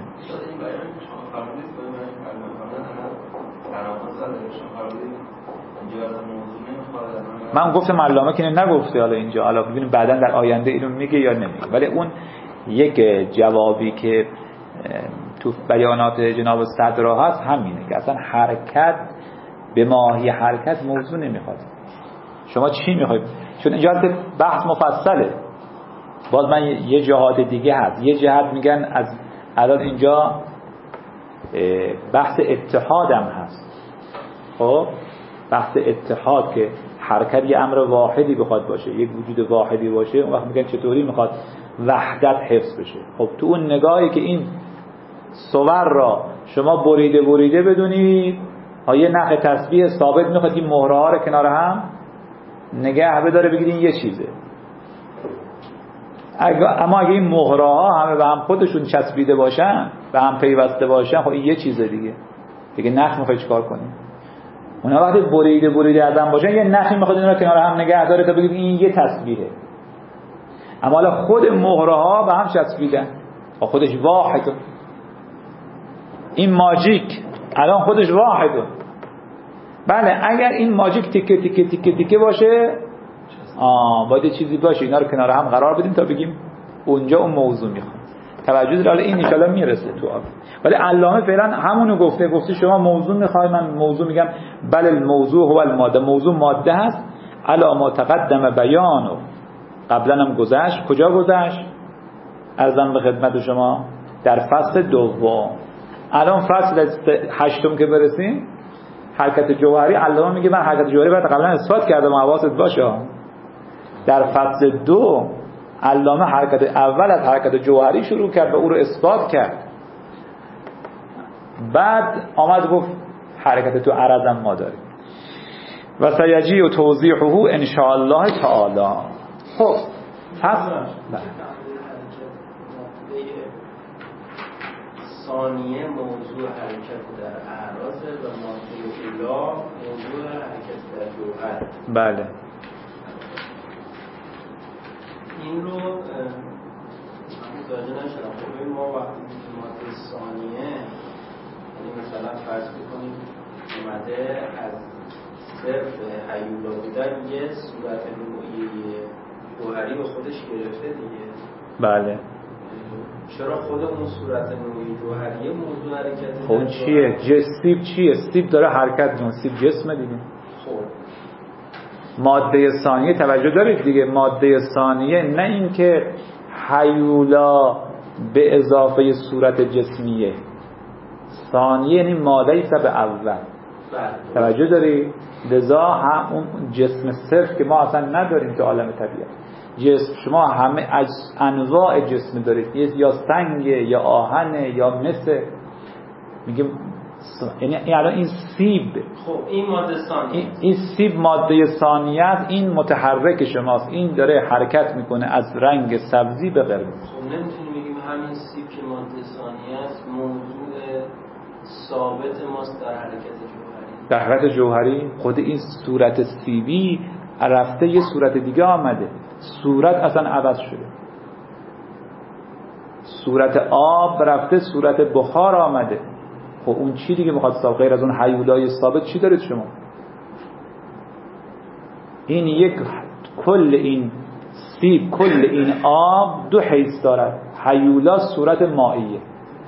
من گفتم علامه که نگفته، حالا اینجا حالا ببینیم بعداً در آینده اینو میگه یا نمیگه، ولی اون یک جوابی که تو بیانات جناب صدرا هست همینه که اصلا حرکت به ماهی حرکت موضوع نمیخواد. شما چی میخواید؟ چون اینجا بحث مفصله، باز من یه جهات دیگه هست. یه جهت میگن از الان اینجا بحث اتحادم هست. خب بحث اتحاد که حرکت یه امر واحدی بخواد باشه، یک وجود واحدی باشه، اون وقت میگن چطوری میخواد وحدت حفظ بشه. خب تو اون نگاهی که این صور را شما بریده بریده بدونید، ها یه نخ تسبیح ثابت میخواد این مهره ها رو کنار هم نگه بداره، بگید این یه چیزه. اما اگه این مهره ها همه به هم خودشون چسبیده باشن، به هم پیوسته باشن، خب این یه چیزه دیگه. دیگه نخ میخوای چیکار کنی؟ اونا وقتی بریده بریده از هم باشن، یه نخی میخواد اینا رو کنار هم نگه داره تا بگید این یه تسبیحه. اما حالا خود مهره ها به هم چسبیدن، خودش واحده. این ماجیک الان خودش واحده. بله اگر این ماجیک تیکه تیکه تیکه تیکه باشه، آه باید چیزی باشه اینا رو کنار هم قرار بدیم تا بگیم اونجا اون موضوع میخواد. توجه داره. حالا این ان شاءالله میرسه تو آب. ولی علامه فعلا همونو گفته. گفته شما موضوع میخوای، من موضوع میگم بله الموضوع هو الماده. موضوع ماده هست. علا ما تقدم بیانو، قبلا هم گذشت. کجا گذشت؟ عرضم به خدمت شما در فصل دوم. الان فصل هشتم که برسیم، حرکت جوهری، علامه میگه من حرکت جوهری بعد قبلا اثبات کردم، حواست باشه. در فصل دو علامه حرکت اول از حرکت جوهری شروع کرد و او رو اثبات کرد. بعد آمد گفت حرکت تو عرضم ما داریم و سیجی و توضیحه ان شاء الله تعالی. خب فصل ثانیه موضوع حرکت در اعراض و ماده اولا موضوع حرکت در جوهر. بله این رو من متوجه نشدم. خب ما وقتی که ماده ثانیه، یعنی مثلا فرض بکنیم اومده از صرف هیولا بودن یه صورت نوعی جوهری به خودش گرفته دیگه. بله. چرا خود اون صورت نوعی جوهری موضوع حرکت؟ خب چیه؟ جسم چیه؟ سیب داره حرکت میکنه. سیب جسمه دیگه. خب ماده ثانیه توجه دارید دیگه. ماده ثانیه نه اینکه هیولا به اضافه صورت جسمیه. ثانیه یعنی ماده سب اول. توجه دارید؟ لذا هم اون جسم صرف که ما اصلا نداریم تو عالم طبیعت. جسم شما همه از انواع جسم دارید، یا سنگه یا آهنه یا مس. میگیم یعنی الان این سیب، خب این ماده ثانیه، این, این سیب ماده ثانیه است. این متحرک شماست، این داره حرکت میکنه از رنگ سبزی به قرمز. خب نمیتونیم بگیم همین سیب که ماده ثانیه است موضوع ثابت ماست در حرکت جوهری. در حرکت جوهری خود این صورت سیبی رفته یه صورت دیگه آمده، صورت اصلا عوض شده. صورت آب رفته صورت بخار آمده. خب اون چی دیگه میخواد ثابت؟ غیر از اون هیولای ثابت چی دارید شما؟ این یک کل این سیب، کل این آب دو حیث دارد. هیولا صورت مائیه.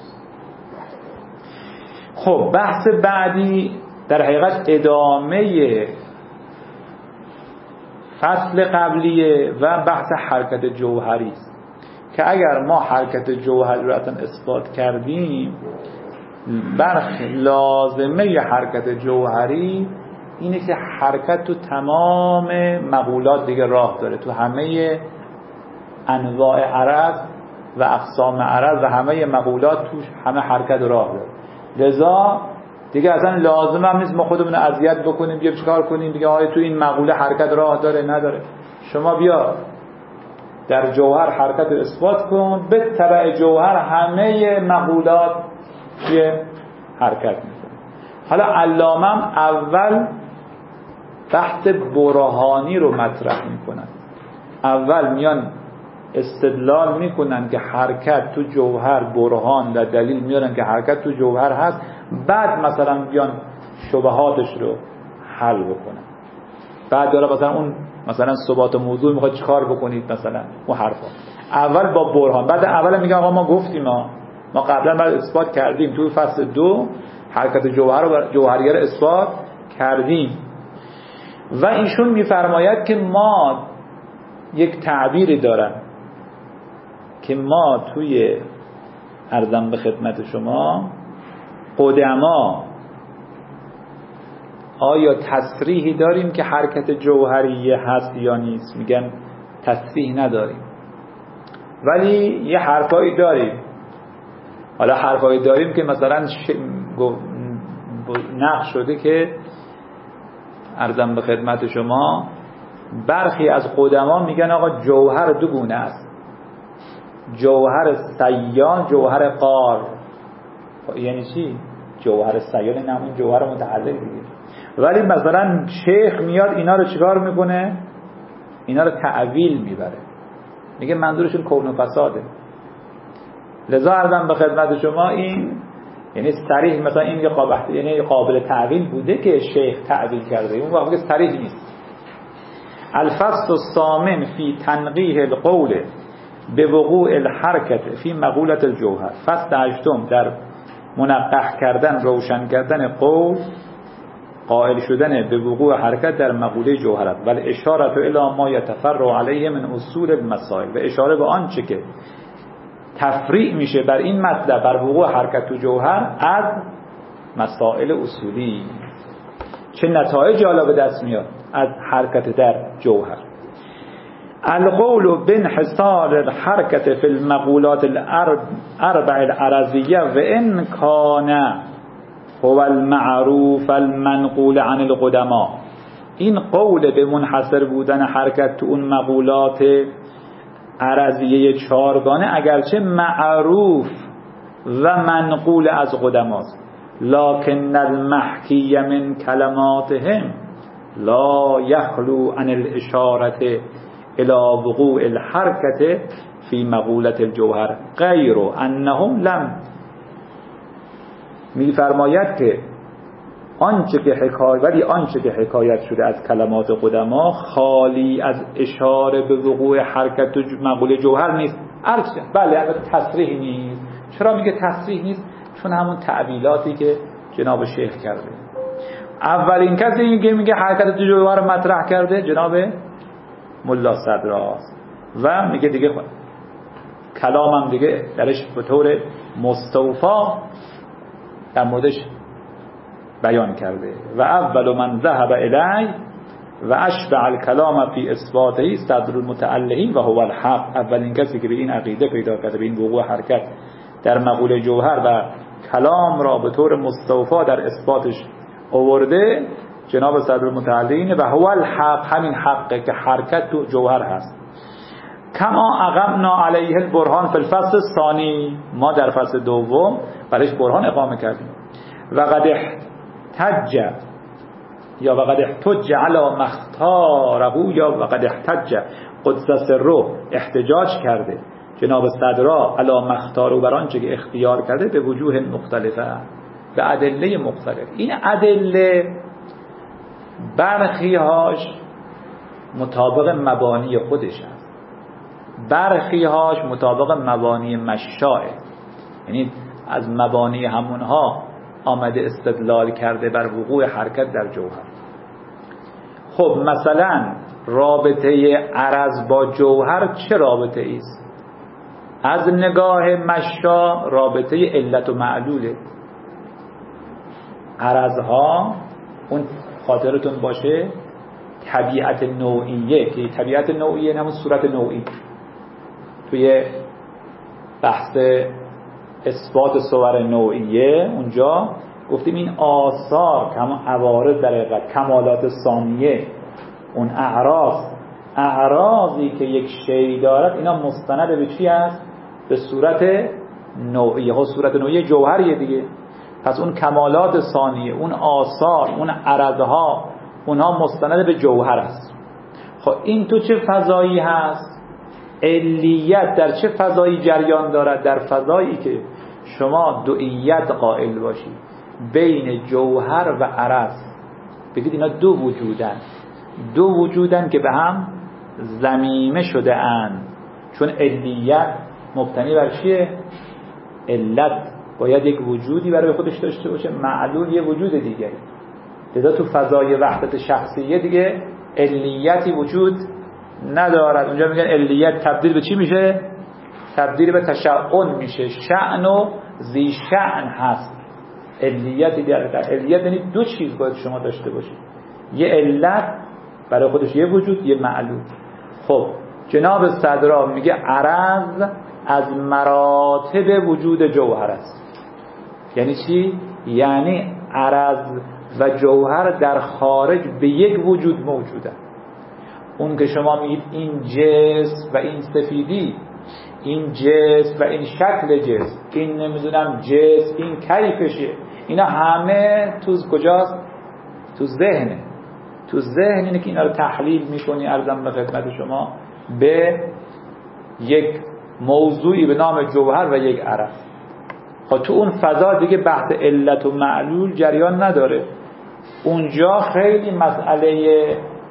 خب بحث بعدی در حقیقت ادامه فصل قبلیه و بحث حرکت جوهری است. که اگر ما حرکت جوهری رو اصلا اثبات کردیم، برخ لازمه ی حرکت جوهری اینه که حرکت تو تمام مقولات دیگه راه داره، تو همه انواع عرض و اقسام عرض و همه مقولات توش همه حرکت راه داره. لذا دیگه اصلا لازم هم نیست ما خودمون اذیت بکنیم بیا چیکار کنیم دیگه آیا تو این مقوله حرکت راه داره نداره. شما بیا در جوهر حرکت رو اثبات کن، به تبع جوهر همه مقولات چیه؟ حرکت میکنه. حالا علامه اول بحث برهانی رو مطرح میکنن. اول میان استدلال میکنن که حرکت تو جوهر برهان و دلیل میارن که حرکت تو جوهر هست، بعد مثلا بیان شبهاتش رو حل بکنن. بعد داره مثلا اون مثلا ثبات موضوع میخواد چیکار بکنید مثلا اون حرفا. اول با برهان، بعد اول میگه آقا ما گفتیم ما ما قبلا بعد اثبات کردیم تو فصل دو حرکت جوهر رو جوهریه رو اثبات کردیم. و ایشون میفرماید که ما یک تعبیری دارن که ما توی عرضم به خدمت شما قدما آیا تصریحی داریم که حرکت جوهریه هست یا نیست؟ میگن تصریح نداریم، ولی یه حرفایی داریم. حالا حرفایی داریم که مثلا ش... نقش شده که عرضم به خدمت شما برخی از قدما میگن آقا جوهر دو گونه است، جوهر سیال جوهر قار. یعنی چی؟ جوهر سیال نه همون جوهر متحرک دیگه. ولی مثلا شیخ میاد اینا رو چیکار میکنه؟ اینا رو تعویل میبره، میگه منظورشون کون و فساده. لذا عرضم به خدمت شما این یعنی صریح مثلا این یه قابل یعنی قابل تعویل بوده که شیخ تعویل کرده، اون واقعا صریح نیست. الفصل الثامن فی تنقیح القول به وقوع الحرکت فی مقولت الجوهر. فصل هشتم در منقح کردن روشن کردن قول قائل شدن به وقوع حرکت در مقوله جوهرت. ولی اشاره الی ما یتفرع علیه من اصول المسائل، و اشاره به آنچه که تفریع میشه بر این مطلب بر وقوع حرکت تو جوهر از مسائل اصولی. چه نتایج حالا به دست میاد از حرکت در جوهر؟ القول بانحصار الحرکت فی المقولات الاربع العرضیه و ان کان هو المعروف المنقول عن القدماء. این قول به منحصر بودن حرکت تو اون مقولات عرضیه چارگانه اگرچه معروف و منقول از قدماست، لکن المحکی من کلماتهم لا یخلو عن الاشاره الى وقوع الحرکت فی مقولت الجوهر غیر انهم لم. می‌فرماید که آنچه که حکایت ولی آنچه که حکایت شده از کلمات قدما خالی از اشاره به وقوع حرکت و مقوله جوهر نیست. ارچه بله اما تصریح نیست. چرا میگه تصریح نیست؟ چون همون تعبیلاتی که جناب شیخ کرده. اولین کسی این که میگه حرکت تو جوهر رو مطرح کرده جناب ملا صدراست و میگه دیگه خود کلامم دیگه درش به طور مستوفا در موردش بیان کرده. و اول من ذهب الی و اشبع الکلام فی اثباته صدر المتعلهین و هو الحق. اولین کسی که به این عقیده پیدا کرده به این وقوع حرکت در مقوله جوهر و کلام را به طور مستوفا در اثباتش آورده جناب صدر المتعلهین و هو الحق، همین حقه که حرکت تو جوهر هست. کما اقمنا علیه البرهان فی الفصل الثانی، ما در فصل دوم برایش برهان اقامه کردیم. و قد احتج یا و قد احتج علی مختاره یا و قد احتج قدس سره احتجاج کرده جناب صدرا علی مختاره بر آنچه که اختیار کرده به وجوه مختلفه، به ادله مختلف. این ادله برخی هاش مطابق مبانی خودش است، برخی هاش مطابق مبانی مشاعه، یعنی از مبانی همونها آمده استدلال کرده بر وقوع حرکت در جوهر. خب مثلا رابطه عرض با جوهر چه رابطه ایست؟ از نگاه مشا رابطه علت و معلوله. عرضها اون خاطرتون باشه طبیعت نوعیه، که طبیعت نوعیه نمون صورت نوعی. توی بحث اثبات صور نوعیه اونجا گفتیم این آثار کما عوارض در حقیقت کمالات ثانیه، اون اعراض اعراضی که یک شی دارد اینا مستند به چی است؟ به صورت نوعیه. ها صورت نوعیه جوهریه دیگه. پس اون کمالات ثانیه، اون آثار، اون عرضها، اونها مستند به جوهر است. خب این تو چه فضایی هست؟ علیت در چه فضایی جریان دارد؟ در فضایی که شما دوئیت قائل باشید بین جوهر و عرض، بگید اینا دو وجودن، دو وجودن که به هم ضمیمه شده اند. چون علیت مبتنی بر چیه؟ علت باید یک وجودی برای خودش داشته باشه، معلول یه وجود دیگری. لذا تو فضای وحدت شخصیه دیگه علیتی وجود ندارد. اونجا میگن علیت تبدیل به چی میشه؟ تبدیل به تشعن میشه. شأن و ذی شأن هست. علیتی در علیت یعنی دو چیز باید شما داشته باشید، یه علت برای خودش یه وجود، یه معلول. خب جناب صدرا میگه عرض از مراتب وجود جوهر است. یعنی چی؟ یعنی عرض و جوهر در خارج به یک وجود موجوده. اون که شما میگید این جسم و این سفیدی، این جسم و این شکل جسم، این نمیدونم جسم این کیفشه، اینا همه تو کجاست؟ تو ذهنه. تو ذهن اینه که اینا رو تحلیل میکنی ارزم به خدمت شما به یک موضوعی به نام جوهر و یک عرض. خب تو اون فضا دیگه بحث علت و معلول جریان نداره. اونجا خیلی مسئله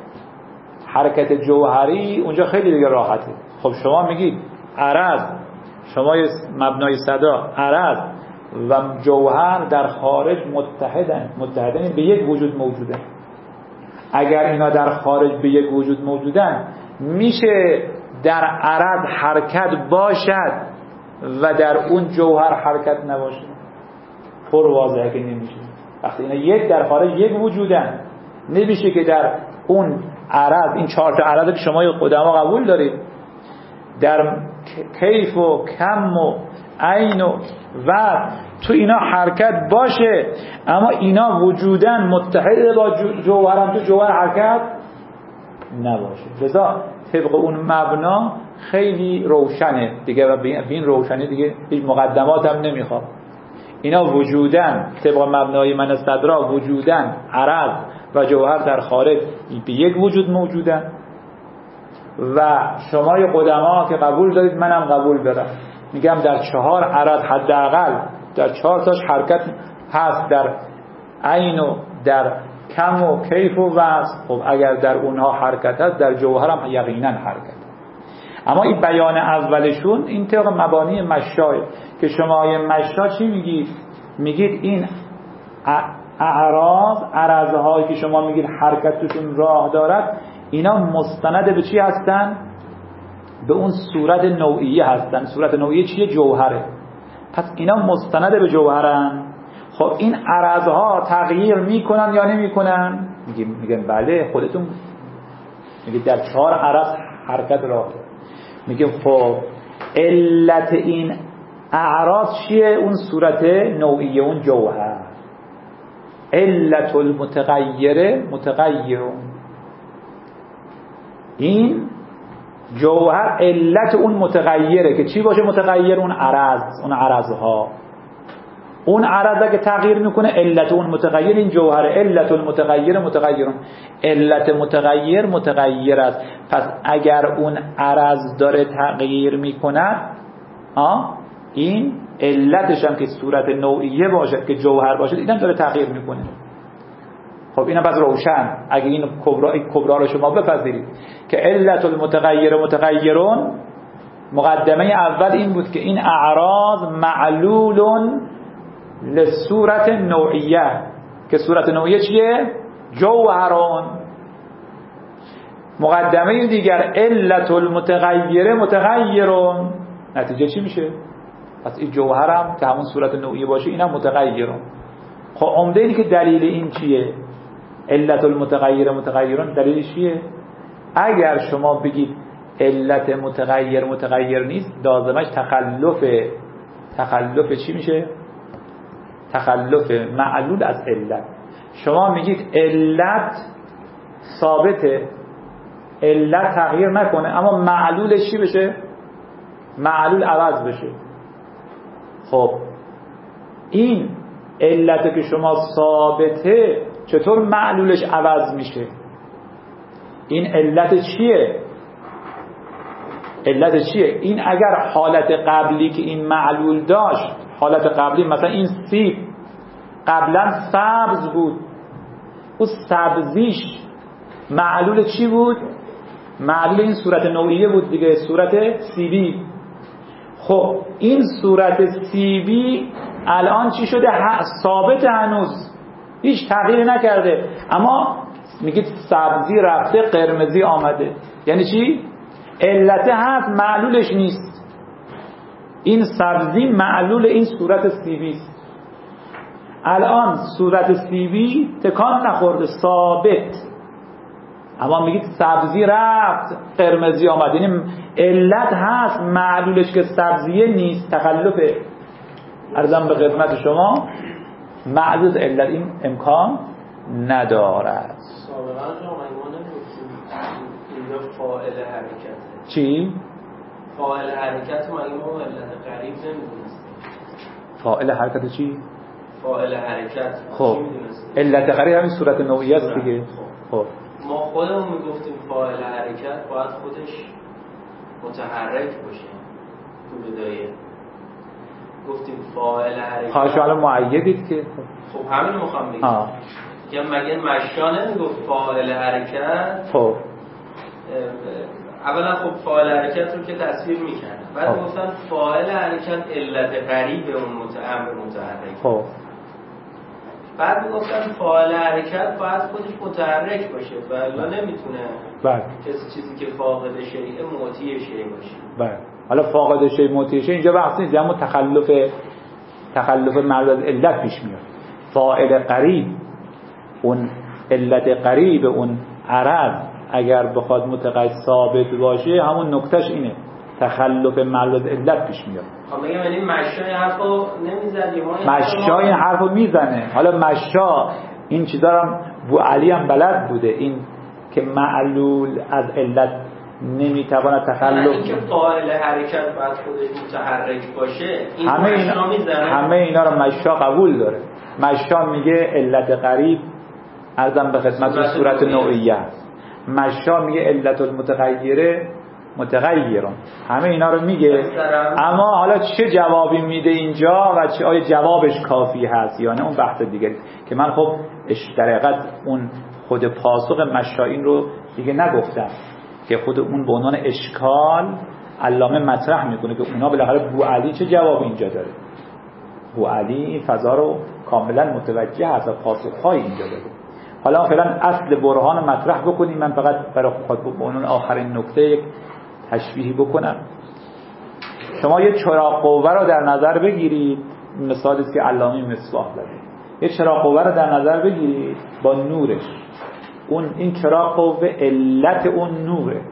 حرکت جوهری اونجا خیلی دیگه راحته. خب شما میگید عرض، شما مبنای صدا عرض و جوهر در خارج متحدن، متحدن به یک وجود موجودن. اگر اینا در خارج به یک وجود موجودن، میشه در عرض حرکت باشد و در اون جوهر حرکت نباشه؟ پر واضحه که نمیشه. وقتی اینا یک در خارج یک وجودن، نمیشه که در اون عرض، این چهار تا عرض که شما قدما قبول دارید، در کیف و کم و عین و و تو اینا حرکت باشه، اما اینا وجودن متحد با جوهرم تو جوهر حرکت نباشه. لذا طبق اون مبنا خیلی روشنه دیگه و به این روشنی دیگه هیچ مقدمات هم نمیخواد. اینا وجودن طبق مبنای من صدرا وجودن عرض و جوهر در خارج به یک وجود موجودن و شمای قدما که قبول دارید منم قبول دارم، میگم در چهار عرض حداقل در چهار تاش حرکت هست، در عین و در کم و کیف و وصف. خب اگر در اونها حرکت هست در جوهر هم یقینا حرکت. اما این بیان اولشون این طبق مبانی مشای که شمای مشا چی میگید؟ میگید این اعراض عرضهایی که شما میگید حرکت توشون راه دارد، اینا مستند به چی هستن؟ به اون صورت نوعیه هستن. صورت نوعیه چیه؟ جوهره. پس اینا مستند به جوهرن. خب این عرضها تغییر میکنن یا نمیکنن؟ میگیم میگن بله. خودتون میگید در چهار عرض حرکت راه داره. میگیم خب علت این اعراض چیه؟ اون صورت نوعیه، اون جوهر. علت المتغیره متغیرون، این جوهر علت اون متغیره که چی باشه؟ متغیر اون عرض، اون عرضها. اون عرض اگه تغییر میکنه علت اون متغیر این جوهر. علت المتغیر متغیرون، علت متغیر متغیر است. پس اگر اون عرض داره تغییر میکنه، آه این علتش هم که صورت نوعیه باشه که جوهر باشه اینم داره تغییر میکنه. خب اینا پس روشن. اگه این کبرا این کبرا رو شما بپذیرید که علت المتغیر متغیرون، مقدمه اول این بود که این اعراض معلول لصورت نوعیه، که صورت نوعیه چیه؟ جوهرون. مقدمه دیگر علت المتغیر متغیرون، نتیجه چی میشه؟ پس این جوهرم که همون صورت نوعی باشه اینم متغیرم. خب عمده اینه که دلیل این چیه؟ علت المتغیر متغیرون دلیلش چیه؟ اگر شما بگید علت متغیر متغیر نیست، لازمش تخلف تخلف چی میشه؟ تخلف معلول از علت. شما میگید علت ثابته، علت تغییر نکنه، اما معلولش چی بشه؟ معلول عوض بشه. خب این علت که شما ثابته چطور معلولش عوض میشه؟ این علت چیه؟ علت چیه؟ این اگر حالت قبلی که این معلول داشت، حالت قبلی مثلا این سیب قبلا سبز بود، اون سبزیش معلول چی بود؟ معلول این صورت نوعیه بود دیگه، صورت سیبی. خب این صورت سیبی الان چی شده؟ ثابت، هنوز هیچ تغییری نکرده، اما میگید سبزی رفته قرمزی آمده. یعنی چی؟ علت هست، معلولش نیست. این سبزی معلول این صورت سیبی است. الان صورت سیبی تکان نخورده، ثابت، اما میگید سبزی رفت قرمزی آمد. یعنی علت هست، معلولش که سبزیه نیست، تخلفه. عرضم به خدمت شما معلول علت این امکان ندارد. سابقا شما ما نمی‌گفتیم اینجا فاعل حرکته. چی؟ فاعل حرکت ما این ما علت قریب نمی‌دونستیم. فاعل حرکت چی؟ فاعل حرکت. خب علت قریب همین صورت نوعی است دیگه. خب ما خودمون میگفتیم فاعل حرکت باید خودش متحرک باشه. تو بدایه گفتیم فاعل حرکت. خواهش الان معیدید که خب همین رو میخوام بگم. یا مگه مشا نمیگفت فاعل حرکت؟ خب اولا خب فاعل حرکت رو که تصویر میکنه، بعد خب. گفتن فاعل حرکت علت قریب اون متعمر متحرک. خب بعد میگفتن فاعل حرکت باید خودش متحرک باشه و الا نمیتونه بله کسی چیزی که فاقد شیء معطی شیء باشه. بله حالا فاقد شیء معطی شیء اینجا بحث نیست، اما تخلف تخلف معلول از علت پیش میاد. فاعل قریب، اون علت قریب اون عرض اگر بخواد متقید ثابت باشه، همون نکتهش اینه، تخلف معلول از علت پیش میاد. خب میگم یعنی مشا این حرفو نمیزدیم. مشا این حرفو میزنه. حالا مشا این چیزا رو بو علی هم بلد بوده، این که معلول از علت نمیتواند تخلف. این که فاعل حرکت باید خودش متحرک باشه، این همه اینا میزنه. همه اینا رو مشا قبول داره. مشا میگه علت قریب عرضم به خدمت صورت, صورت نوعیه است. مشا میگه علت المتغیره متغیرون. همه اینا رو میگه، اما حالا چه جوابی میده اینجا و چه آیا جوابش کافی هست یا نه اون بحث دیگه که من خب در حقیقت اون خود پاسخ مشائین رو دیگه نگفتم که خود اون به عنوان اشکال علامه مطرح میکنه که اونا بالاخره بو علی چه جوابی اینجا داره. بو علی این فضا رو کاملا متوجه هست و پاسخ‌های اینجا داره. حالا فعلا اصل برهان مطرح بکنیم، من فقط برای خود به عنوان آخرین نکته یک تشبیهی بکنم. شما یه چراغ قوه رو در نظر بگیرید، مثالی است که علامه مصباح زده. یه چراغ قوه رو در نظر بگیرید با نورش. اون این چراغ قوه علت اون نوره.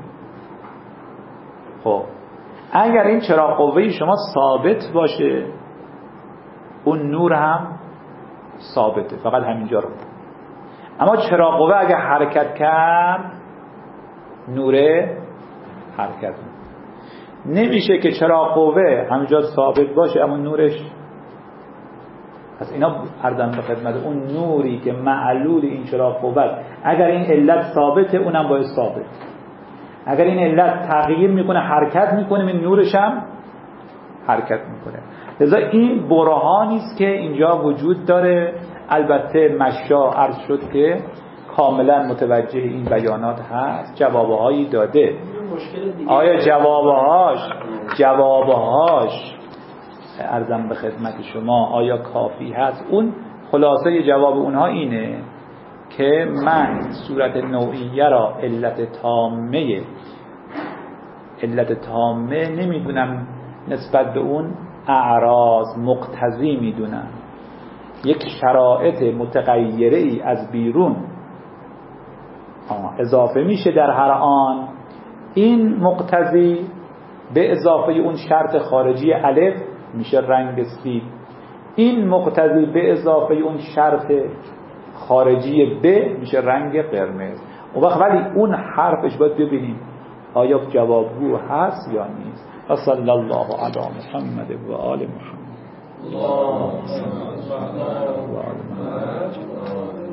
خب اگر این چراغ قوه شما ثابت باشه، اون نور هم ثابته، فقط همینجا رو. اما چراغ قوه اگر حرکت کرد، نوره حرکت نمیشه که چراغ قوه همینجا ثابت باشه اما نورش. پس اینا عرضم به خدمت اون نوری که معلول این چراغ قوه است، اگر این علت ثابته اونم باید ثابت. اگر این علت تغییر میکنه حرکت میکنه، این نورش هم حرکت میکنه. لذا این برهانی است که اینجا وجود داره. البته مشا عرض شد که کاملا متوجه این بیانات هست، جوابهایی داده. آیا جوابهاش جوابهاش عرضم به خدمت شما آیا کافی هست؟ اون خلاصه جواب اونها اینه که من صورت نوعیه را علت تامه علت تامه نمیدونم نسبت به اون اعراض مقتضی میدونن. یک شرایط متغیره ای از بیرون اضافه میشه در هر آن، این مقتضی به اضافه اون شرط خارجی الف میشه رنگ سفید، این مقتضی به اضافه اون شرط خارجی ب میشه رنگ قرمز. اون وقت ولی اون حرفش باید ببینیم آیا جوابگو هست یا نیست. و صلی الله علی محمد و آل محمد. اللهم صل علی محمد و آل محمد.